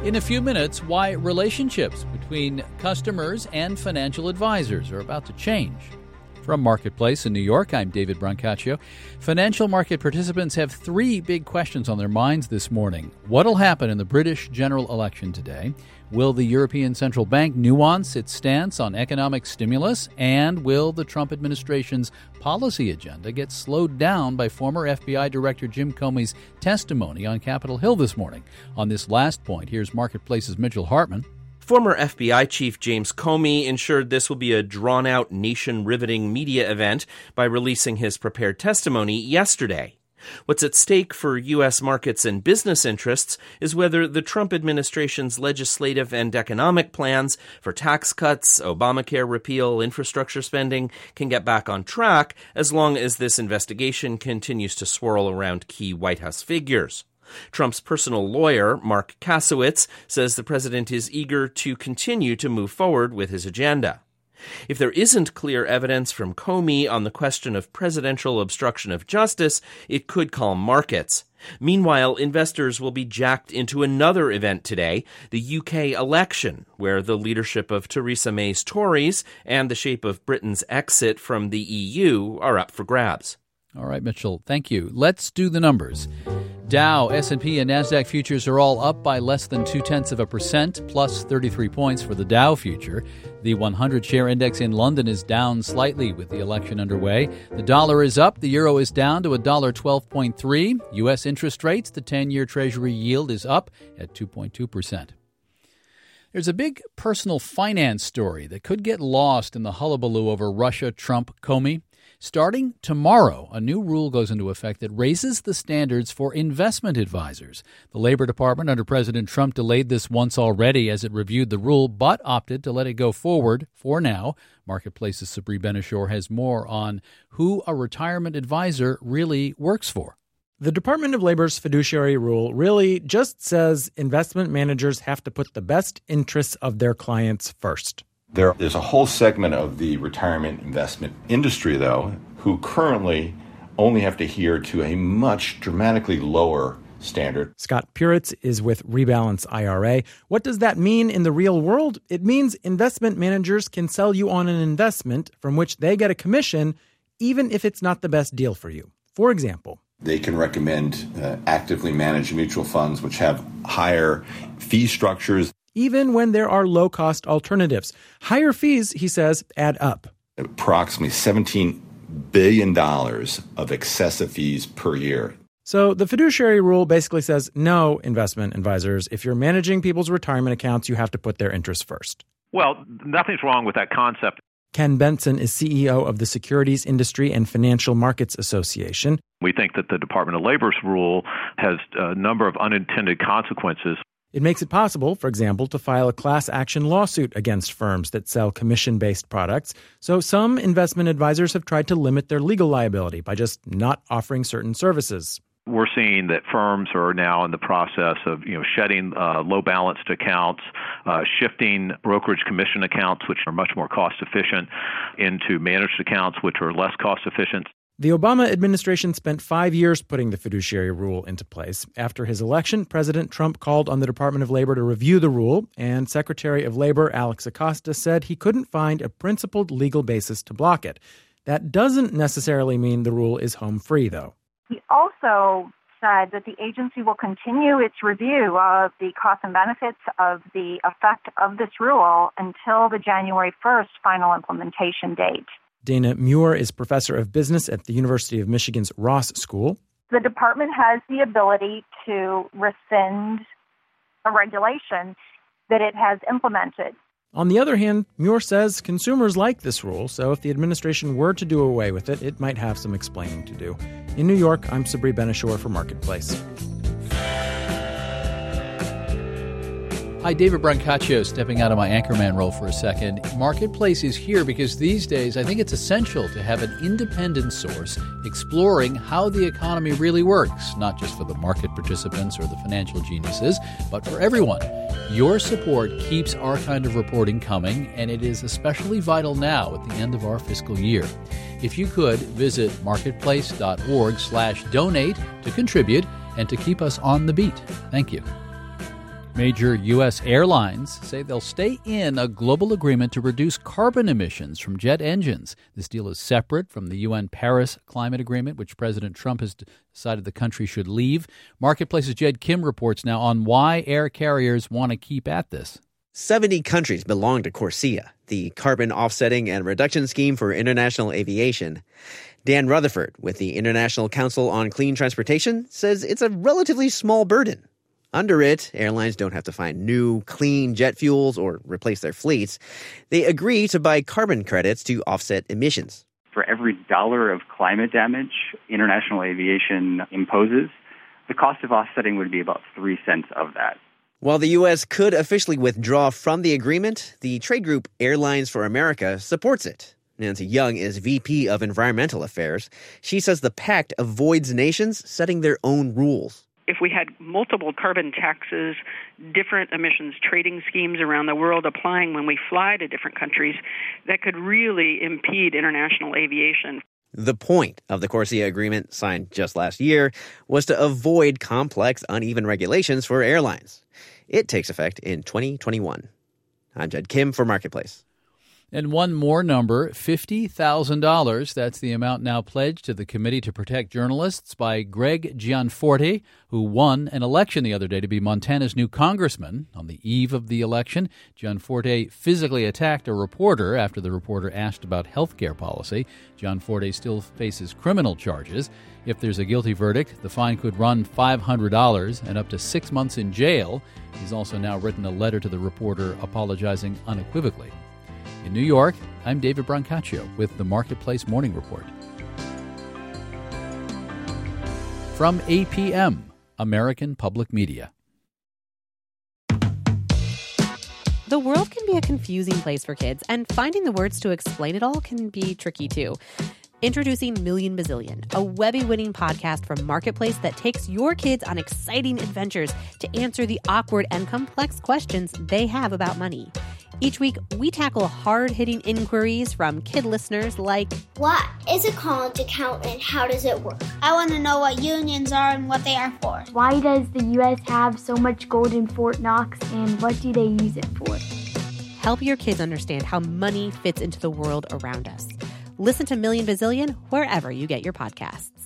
In a few minutes, why relationships between customers and financial advisors are about to change. From Marketplace in New York, I'm David Brancaccio. Financial market participants have three big questions on their minds this morning. What'll happen in the British general election today? Will the European Central Bank nuance its stance on economic stimulus? And will the Trump administration's policy agenda get slowed down by former FBI Director Jim Comey's testimony on Capitol Hill this morning? On this last point, here's Marketplace's Mitchell Hartman. Former FBI Chief James Comey ensured this will be a drawn-out, nation-riveting media event by releasing his prepared testimony yesterday. What's at stake for U.S. markets and business interests is whether the Trump administration's legislative and economic plans for tax cuts, Obamacare repeal, infrastructure spending can get back on track as long as this investigation continues to swirl around key White House figures. Trump's personal lawyer, Mark Kasowitz, says the president is eager to continue to move forward with his agenda. If there isn't clear evidence from Comey on the question of presidential obstruction of justice, it could calm markets. Meanwhile, investors will be jacked into another event today, the UK election, where the leadership of Theresa May's Tories and the shape of Britain's exit from the EU are up for grabs. All right, Mitchell, thank you. Let's do the numbers. Dow, S&P, and NASDAQ futures are all up by less than 0.2%, plus 33 points for the Dow future. The 100-share index in London is down slightly with the election underway. The dollar is up. The euro is down to $1.12.3. U.S. interest rates, the 10-year Treasury yield is up at 2.2%. There's a big personal finance story that could get lost in the hullabaloo over Russia, Trump, Comey. Starting tomorrow, a new rule goes into effect that raises the standards for investment advisors. The Labor Department under President Trump delayed this once already as it reviewed the rule, but opted to let it go forward for now. Marketplace's Sabri Benishore has more on who a retirement advisor really works for. The Department of Labor's fiduciary rule really just says investment managers have to put the best interests of their clients first. There is a whole segment of the retirement investment industry, though, who currently only have to adhere to a much dramatically lower standard. Scott Puritz is with Rebalance IRA. What does that mean in the real world? It means investment managers can sell you on an investment from which they get a commission, even if it's not the best deal for you. For example, they can recommend actively managed mutual funds, which have higher fee structures. Even when there are low-cost alternatives. Higher fees, he says, add up. Approximately $17 billion of excessive fees per year. So the fiduciary rule basically says, no, investment advisors, if you're managing people's retirement accounts, you have to put their interests first. Well, nothing's wrong with that concept. Ken Benson is CEO of the Securities Industry and Financial Markets Association. We think that the Department of Labor's rule has a number of unintended consequences. It makes it possible, for example, to file a class action lawsuit against firms that sell commission-based products. So some investment advisors have tried to limit their legal liability by just not offering certain services. We're seeing that firms are now in the process of, shedding low-balanced accounts, shifting brokerage commission accounts, which are much more cost-efficient, into managed accounts, which are less cost-efficient. The Obama administration spent 5 years putting the fiduciary rule into place. After his election, President Trump called on the Department of Labor to review the rule, and Secretary of Labor Alex Acosta said he couldn't find a principled legal basis to block it. That doesn't necessarily mean the rule is home free, though. He also said that the agency will continue its review of the costs and benefits of the effect of this rule until the January 1st final implementation date. Dana Muir is professor of business at the University of Michigan's Ross School. The department has the ability to rescind a regulation that it has implemented. On the other hand, Muir says consumers like this rule, so if the administration were to do away with it, it might have some explaining to do. In New York, I'm Sabri Benishore for Marketplace. Hi, David Brancaccio, stepping out of my anchorman role for a second. Marketplace is here because these days I think it's essential to have an independent source exploring how the economy really works, not just for the market participants or the financial geniuses, but for everyone. Your support keeps our kind of reporting coming, and it is especially vital now at the end of our fiscal year. If you could, visit marketplace.org/donate to contribute and to keep us on the beat. Thank you. Major U.S. airlines say they'll stay in a global agreement to reduce carbon emissions from jet engines. This deal is separate from the UN Paris Climate Agreement, which President Trump has decided the country should leave. Marketplace's Jed Kim reports now on why air carriers want to keep at this. 70 countries belong to CORSIA, the Carbon Offsetting and Reduction Scheme for International Aviation. Dan Rutherford with the International Council on Clean Transportation says it's a relatively small burden. Under it, airlines don't have to find new, clean jet fuels or replace their fleets. They agree to buy carbon credits to offset emissions. For every dollar of climate damage international aviation imposes, the cost of offsetting would be about 3 cents of that. While the U.S. could officially withdraw from the agreement, the trade group Airlines for America supports it. Nancy Young is VP of Environmental Affairs. She says the pact avoids nations setting their own rules. If we had multiple carbon taxes, different emissions trading schemes around the world applying when we fly to different countries, that could really impede international aviation. The point of the CORSIA agreement, signed just last year, was to avoid complex, uneven regulations for airlines. It takes effect in 2021. I'm Jed Kim for Marketplace. And one more number, $50,000. That's the amount now pledged to the Committee to Protect Journalists by Greg Gianforte, who won an election the other day to be Montana's new congressman. On the eve of the election, Gianforte physically attacked a reporter after the reporter asked about health care policy. Gianforte still faces criminal charges. If there's a guilty verdict, the fine could run $500 and up to 6 months in jail. He's also now written a letter to the reporter apologizing unequivocally. In New York, I'm David Brancaccio with the Marketplace Morning Report. From APM, American Public Media. The world can be a confusing place for kids, and finding the words to explain it all can be tricky too. Introducing Million Bazillion, a Webby-winning podcast from Marketplace that takes your kids on exciting adventures to answer the awkward and complex questions they have about money. Each week, we tackle hard-hitting inquiries from kid listeners like, what is a college account and how does it work? I want to know what unions are and what they are for. Why does the U.S. have so much gold in Fort Knox and what do they use it for? Help your kids understand how money fits into the world around us. Listen to Million Bazillion wherever you get your podcasts.